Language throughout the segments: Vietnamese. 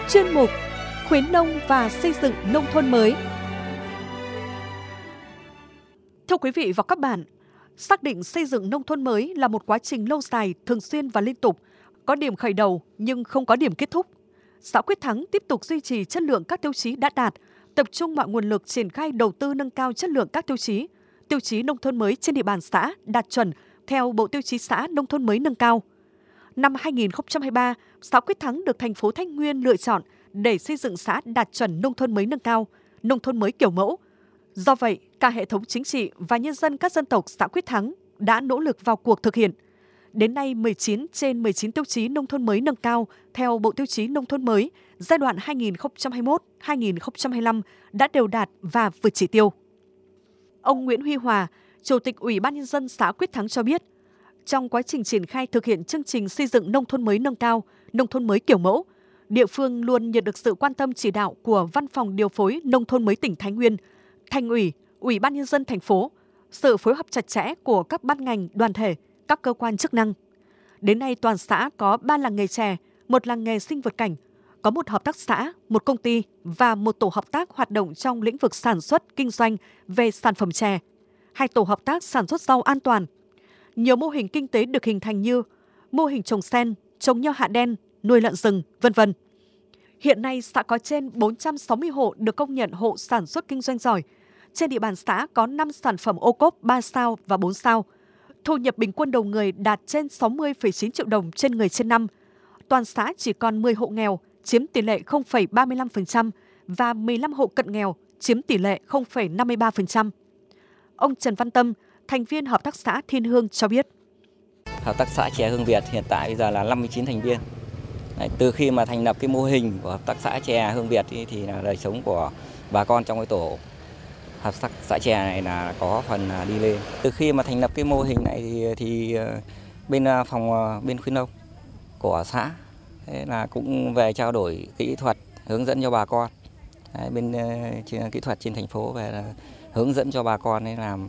Chuyên mục khuyến nông và xây dựng nông thôn mới. Thưa quý vị và các bạn, xác định xây dựng nông thôn mới là một quá trình lâu dài, thường xuyên và liên tục, có điểm khởi đầu nhưng không có điểm kết thúc. Xã Quyết Thắng tiếp tục duy trì chất lượng các tiêu chí đã đạt, tập trung mọi nguồn lực triển khai đầu tư nâng cao chất lượng các tiêu chí nông thôn mới trên địa bàn xã đạt chuẩn theo Bộ Tiêu chí xã nông thôn mới nâng cao. Năm 2023, xã Quyết Thắng được thành phố Thái Nguyên lựa chọn để xây dựng xã đạt chuẩn nông thôn mới nâng cao, nông thôn mới kiểu mẫu. Do vậy, cả hệ thống chính trị và nhân dân các dân tộc xã Quyết Thắng đã nỗ lực vào cuộc thực hiện. Đến nay, 19 trên 19 tiêu chí nông thôn mới nâng cao theo Bộ Tiêu chí nông thôn mới giai đoạn 2021-2025 đã đều đạt và vượt chỉ tiêu. Ông Nguyễn Huy Hòa, Chủ tịch Ủy ban Nhân dân xã Quyết Thắng cho biết, trong quá trình triển khai thực hiện chương trình xây dựng nông thôn mới nâng cao, nông thôn mới kiểu mẫu, địa phương luôn nhận được sự quan tâm chỉ đạo của Văn phòng Điều phối Nông thôn mới tỉnh Thái Nguyên, Thành ủy, Ủy ban Nhân dân thành phố, sự phối hợp chặt chẽ của các ban ngành, đoàn thể, các cơ quan chức năng. Đến nay, toàn xã có 3 làng nghề chè, 1 làng nghề sinh vật cảnh, có 1 hợp tác xã, 1 công ty và 1 tổ hợp tác hoạt động trong lĩnh vực sản xuất, kinh doanh về sản phẩm chè, 2 tổ hợp tác sản xuất rau an toàn. Nhiều mô hình kinh tế được hình thành như mô hình trồng sen, trồng nho hạ đen, nuôi lợn rừng, v.v. Hiện nay, xã có trên 460 hộ được công nhận hộ sản xuất kinh doanh giỏi. Trên địa bàn xã có 5 sản phẩm ô cốp 3 sao và 4 sao. Thu nhập bình quân đầu người đạt trên 60,9 triệu đồng trên người trên năm. Toàn xã chỉ còn 10 hộ nghèo, chiếm tỷ lệ 0,35% và 15 hộ cận nghèo, chiếm tỷ lệ 0,53%. Ông Trần Văn Tâm, thành viên Hợp tác xã Thiên Hương cho biết. Hợp tác xã chè Hương Việt hiện tại bây giờ là 59 thành viên. Từ khi mà thành lập cái mô hình của Hợp tác xã chè Hương Việt thì là đời sống của bà con trong cái tổ hợp tác xã chè này là có phần đi lên. Từ khi mà thành lập cái mô hình này thì bên bên khuyến nông của xã là cũng về trao đổi kỹ thuật, hướng dẫn cho bà con. Bên kỹ thuật trên thành phố về là hướng dẫn cho bà con làm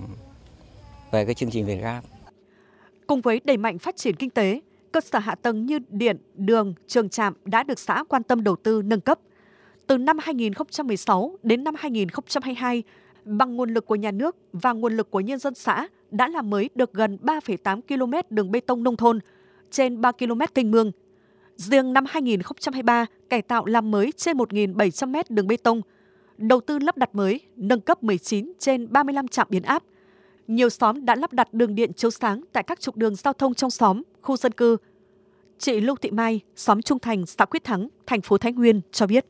về cái chương trình Việt Gáp. Cùng với đẩy mạnh phát triển kinh tế, cơ sở hạ tầng như điện, đường, trường trạm đã được xã quan tâm đầu tư nâng cấp. Từ năm 2016 đến năm 2022, bằng nguồn lực của nhà nước và nguồn lực của nhân dân xã đã làm mới được gần 3,8 km đường bê tông nông thôn, trên 3 km kênh mương. Riêng năm 2023, cải tạo làm mới trên 1.700 m đường bê tông, đầu tư lắp đặt mới, nâng cấp 19 trên 35 trạm biến áp. Nhiều xóm đã lắp đặt đường điện chiếu sáng tại các trục đường giao thông trong xóm, khu dân cư. Chị Lưu Thị Mai, xóm Trung Thành, xã Quyết Thắng, thành phố Thái Nguyên cho biết.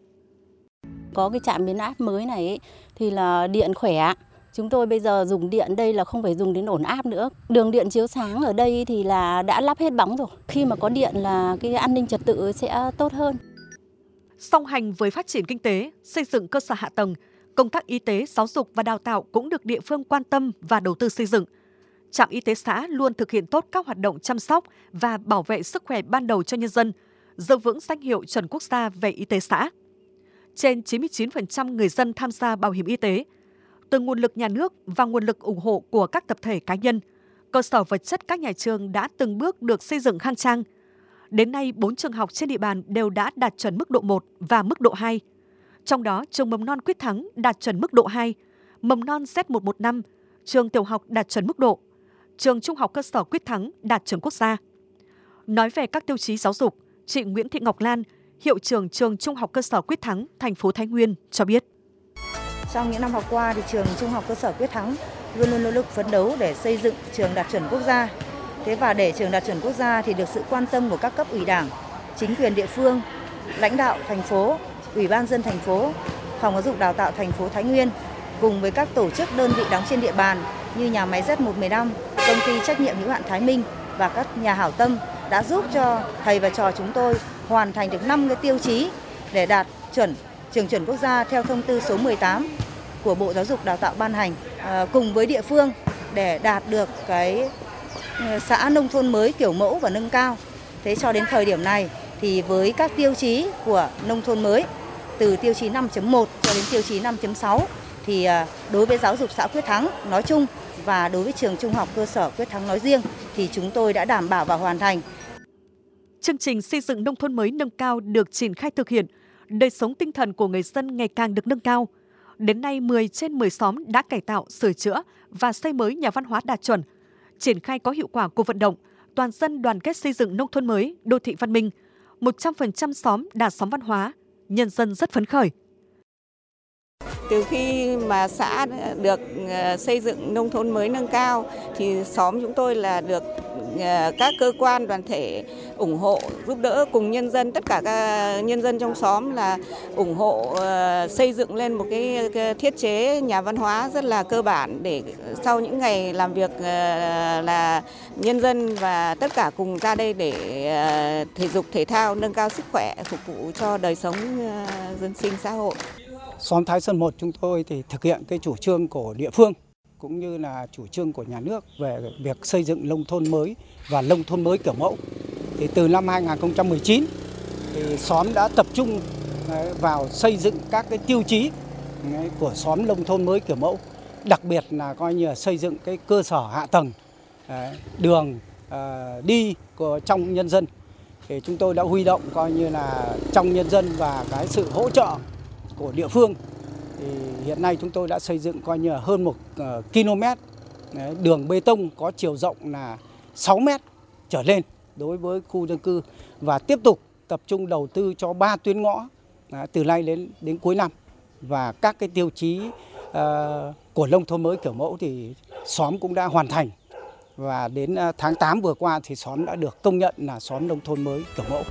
Có cái trạm biến áp mới này thì là điện khỏe. Chúng tôi bây giờ dùng điện đây là không phải dùng đến ổn áp nữa. Đường điện chiếu sáng ở đây thì là đã lắp hết bóng rồi. Khi mà có điện là cái an ninh trật tự sẽ tốt hơn. Song hành với phát triển kinh tế, xây dựng cơ sở hạ tầng, công tác y tế, giáo dục và đào tạo cũng được địa phương quan tâm và đầu tư xây dựng. Trạm y tế xã luôn thực hiện tốt các hoạt động chăm sóc và bảo vệ sức khỏe ban đầu cho nhân dân, giữ vững danh hiệu chuẩn quốc gia về y tế xã. Trên 99% người dân tham gia bảo hiểm y tế. Từ nguồn lực nhà nước và nguồn lực ủng hộ của các tập thể cá nhân, cơ sở vật chất các nhà trường đã từng bước được xây dựng khang trang. Đến nay, 4 trường học trên địa bàn đều đã đạt chuẩn mức độ 1 và mức độ 2. Trong đó, trường mầm non Quyết Thắng đạt chuẩn mức độ 2, mầm non Z115, trường tiểu học đạt chuẩn mức độ, trường trung học cơ sở Quyết Thắng đạt chuẩn quốc gia. Nói về các tiêu chí giáo dục, chị Nguyễn Thị Ngọc Lan, hiệu trưởng trường trung học cơ sở Quyết Thắng, thành phố Thái Nguyên cho biết. Trong những năm học qua thì trường trung học cơ sở Quyết Thắng luôn luôn nỗ lực phấn đấu để xây dựng trường đạt chuẩn quốc gia. Thế và để trường đạt chuẩn quốc gia thì được sự quan tâm của các cấp ủy Đảng, chính quyền địa phương, lãnh đạo thành phố, Ủy ban nhân dân thành phố, Phòng Giáo dục Đào tạo thành phố Thái Nguyên cùng với các tổ chức đơn vị đóng trên địa bàn như nhà máy Z115, công ty trách nhiệm hữu hạn Thái Minh và các nhà hảo tâm đã giúp cho thầy và trò chúng tôi hoàn thành được 5 cái tiêu chí để đạt chuẩn trường chuẩn quốc gia theo thông tư số 18 của Bộ Giáo dục Đào tạo ban hành, cùng với địa phương để đạt được cái xã nông thôn mới kiểu mẫu và nâng cao. Thế cho đến thời điểm này thì với các tiêu chí của nông thôn mới từ tiêu chí 5.1 cho đến tiêu chí 5.6 thì đối với giáo dục xã Quyết Thắng nói chung và đối với trường trung học cơ sở Quyết Thắng nói riêng thì chúng tôi đã đảm bảo và hoàn thành. Chương trình xây dựng nông thôn mới nâng cao được triển khai thực hiện, đời sống tinh thần của người dân ngày càng được nâng cao. Đến nay, 10 trên 10 xóm đã cải tạo, sửa chữa và xây mới nhà văn hóa đạt chuẩn. Triển khai có hiệu quả cuộc vận động toàn dân đoàn kết xây dựng nông thôn mới, đô thị văn minh. 100% xóm đạt xóm văn hóa, nhân dân rất phấn khởi. Từ khi mà xã được xây dựng nông thôn mới nâng cao thì xóm chúng tôi là được các cơ quan đoàn thể ủng hộ giúp đỡ cùng nhân dân, tất cả các nhân dân trong xóm là ủng hộ xây dựng lên một cái thiết chế nhà văn hóa rất là cơ bản để sau những ngày làm việc là nhân dân và tất cả cùng ra đây để thể dục thể thao, nâng cao sức khỏe, phục vụ cho đời sống dân sinh xã hội. Xóm Thái Sơn 1 chúng tôi thì thực hiện cái chủ trương của địa phương cũng như là chủ trương của nhà nước về việc xây dựng nông thôn mới và nông thôn mới kiểu mẫu. Thì từ năm 2019 thì xóm đã tập trung vào xây dựng các cái tiêu chí của xóm nông thôn mới kiểu mẫu, đặc biệt là coi như là xây dựng cái cơ sở hạ tầng đường đi trong nhân dân. Thì chúng tôi đã huy động coi như là trong nhân dân và cái sự hỗ trợ của địa phương. Thì hiện nay chúng tôi đã xây dựng coi như là hơn 1 km đường bê tông có chiều rộng là 6 m trở lên đối với khu dân cư và tiếp tục tập trung đầu tư cho 3 tuyến ngõ từ nay đến cuối năm. Và các cái tiêu chí của nông thôn mới kiểu mẫu thì xóm cũng đã hoàn thành. Và đến tháng 8 vừa qua thì xóm đã được công nhận là xóm nông thôn mới kiểu mẫu.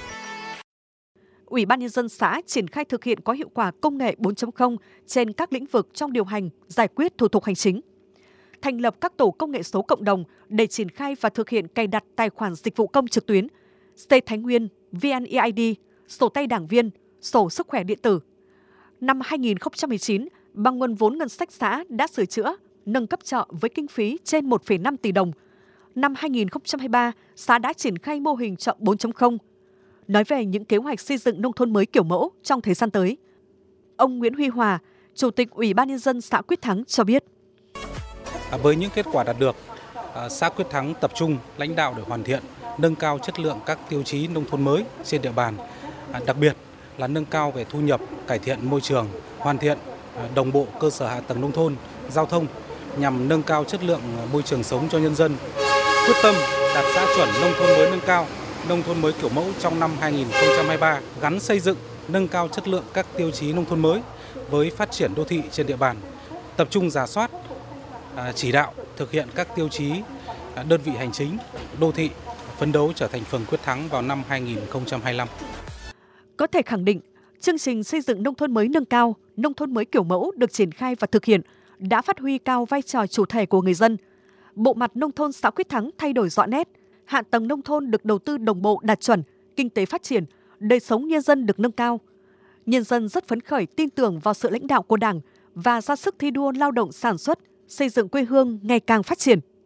Ủy ban Nhân dân xã triển khai thực hiện có hiệu quả công nghệ 4.0 trên các lĩnh vực trong điều hành, giải quyết thủ tục hành chính. Thành lập các tổ công nghệ số cộng đồng để triển khai và thực hiện cài đặt tài khoản dịch vụ công trực tuyến, State Thái Nguyên, VNeID, sổ tay đảng viên, sổ sức khỏe điện tử. Năm 2019, bằng nguồn vốn ngân sách xã đã sửa chữa, nâng cấp chợ với kinh phí trên 1,5 tỷ đồng. Năm 2023, xã đã triển khai mô hình chợ 4.0. Nói về những kế hoạch xây dựng nông thôn mới kiểu mẫu trong thời gian tới, ông Nguyễn Huy Hòa, Chủ tịch Ủy ban Nhân dân xã Quyết Thắng cho biết. Với những kết quả đạt được, xã Quyết Thắng tập trung lãnh đạo để hoàn thiện, nâng cao chất lượng các tiêu chí nông thôn mới trên địa bàn, đặc biệt là nâng cao về thu nhập, cải thiện môi trường, hoàn thiện đồng bộ cơ sở hạ tầng nông thôn, giao thông nhằm nâng cao chất lượng môi trường sống cho nhân dân. Quyết tâm đạt xã chuẩn nông thôn mới nâng cao, nông thôn mới kiểu mẫu trong năm 2023, gắn xây dựng, nâng cao chất lượng các tiêu chí nông thôn mới với phát triển đô thị trên địa bàn, tập trung rà soát, chỉ đạo thực hiện các tiêu chí đơn vị hành chính, đô thị, phấn đấu trở thành phường Quyết Thắng vào năm 2025. Có thể khẳng định, chương trình xây dựng nông thôn mới nâng cao, nông thôn mới kiểu mẫu được triển khai và thực hiện đã phát huy cao vai trò chủ thể của người dân. Bộ mặt nông thôn xã Quyết Thắng thay đổi rõ nét, hạ tầng nông thôn được đầu tư đồng bộ đạt chuẩn, kinh tế phát triển, đời sống nhân dân được nâng cao. Nhân dân rất phấn khởi tin tưởng vào sự lãnh đạo của Đảng và ra sức thi đua lao động sản xuất, xây dựng quê hương ngày càng phát triển.